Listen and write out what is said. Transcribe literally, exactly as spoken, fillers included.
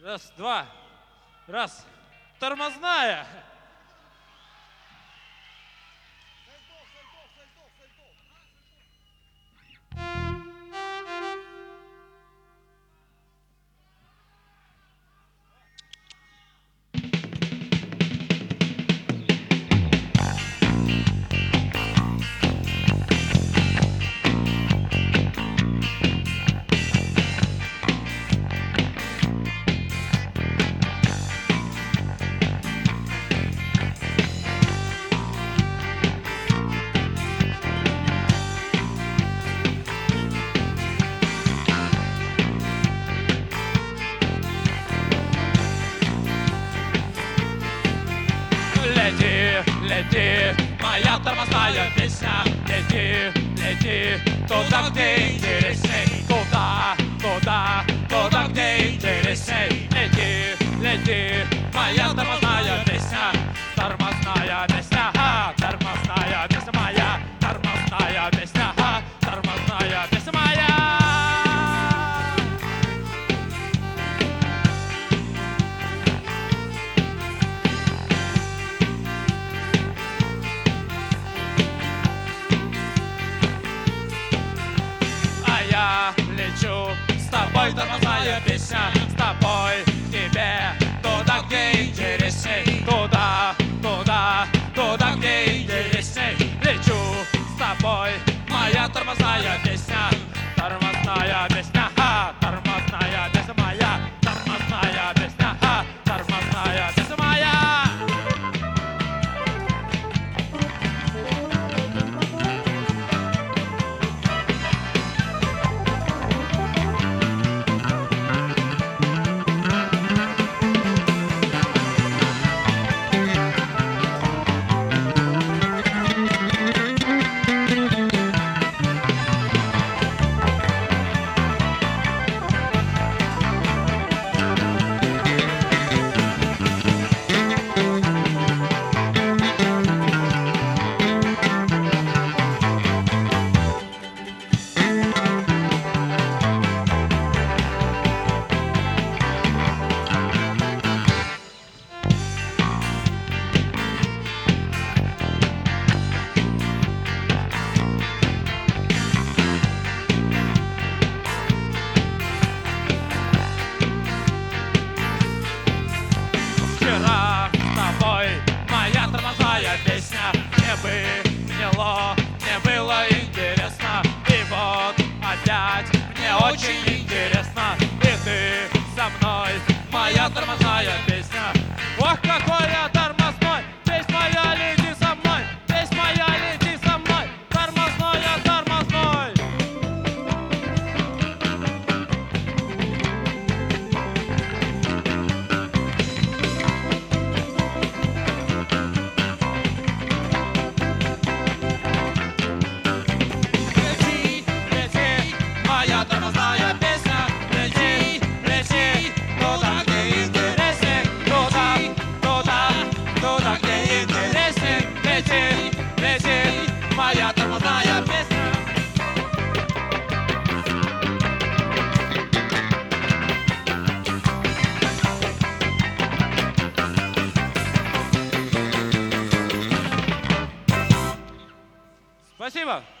Раз, два. Раз. Тормозная. Лети, лети, моя тормозная песня. Лети, лети, туда, где интересней. Туда, туда, туда, где интересней. Лети, лети, моя тормозная песня. Тормозная песня, а, тормозная песня моя. Тормозная песня, а, тормозная песня моя. Лечу с тобой, тормозная песня. С тобой к тебе, туда, где интересней. Туда, туда, туда, где интересней. Лечу с тобой, моя тормозная песня. Тормозная песня, а, тормозная песня моя. Тормозная песня, а, тормозная песня моя. Вчера с тобой моя тормозная песня. Мне было, мне было интересно. И вот опять мне очень интересно. И ты со мной, моя тормозная песня. Ох, какой я тормозной! Песнь моя, лети со мной! Песнь моя, лети со мной! Тормозной я, тормозной! Моя тормозная песня. Лети, лети, туда, где интересней. Туда, туда, туда, где интересней. Лети, лети, моя тормозная песня. Спасибо.